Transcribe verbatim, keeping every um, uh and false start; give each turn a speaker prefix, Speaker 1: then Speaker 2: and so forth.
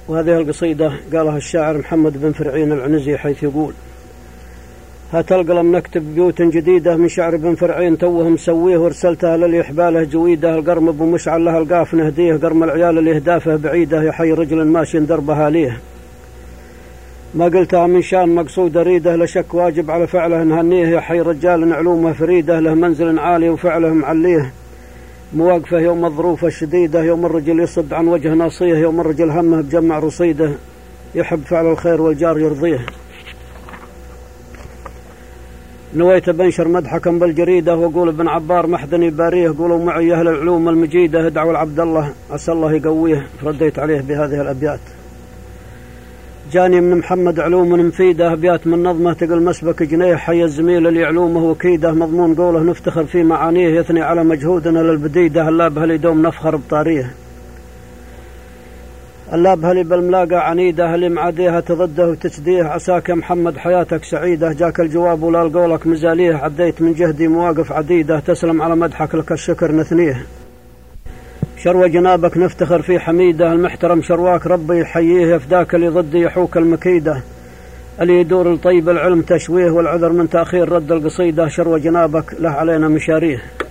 Speaker 1: وهذه القصيدة قالها الشاعر محمد بن فرعين العنزي حيث يقول: هات القلم نكتب بيوت جديدة من شعر بن فرعين توه مسويه وارسلتها لليحباله جويده القرم ابو مشعل لها القاف نهديه قرم العيال اللي اهدافه بعيده يحيي رجل ماشي دربها ليه ما قلتها من شان مقصود اريده لشك واجب على فعله نهنيه يحيي رجال علومه فريده له منزل عالي وفعله معليه مواقفه يوم الظروف الشديده يوم الرجل يصد عن وجه ناصيه يوم الرجل همه بجمع رصيده يحب فعل الخير والجار يرضيه. نويت بنشر مدحكا بالجريدة وقول ابن عبار محدني باريه قولوا معي أهل العلوم المجيدة ادعوا العبد الله عسى الله يقويه. فرديت عليه بهذه الأبيات: جاني من محمد علوم مفيدة أبيات من نظمة تقل مسبك جنيه حي الزميل اللي علومه وكيده مضمون قوله نفتخر في معانيه يثني على مجهودنا للبديدة هلا بهل دوم نفخر بطاريه الله بهلي بالملاقى عنيده اللي معاديها تضده وتسديه عساك يا محمد حياتك سعيدة جاك الجواب ولا القولك مزاليه عديت من جهدي مواقف عديدة تسلم على مدحك لك الشكر نثنيه شروى جنابك نفتخر في حميده المحترم شرواك ربي يحييه يفداك اللي ضدي يحوك المكيده اللي يدور لطيب العلم تشويه والعذر من تأخير رد القصيدة شروى جنابك له علينا مشاريه.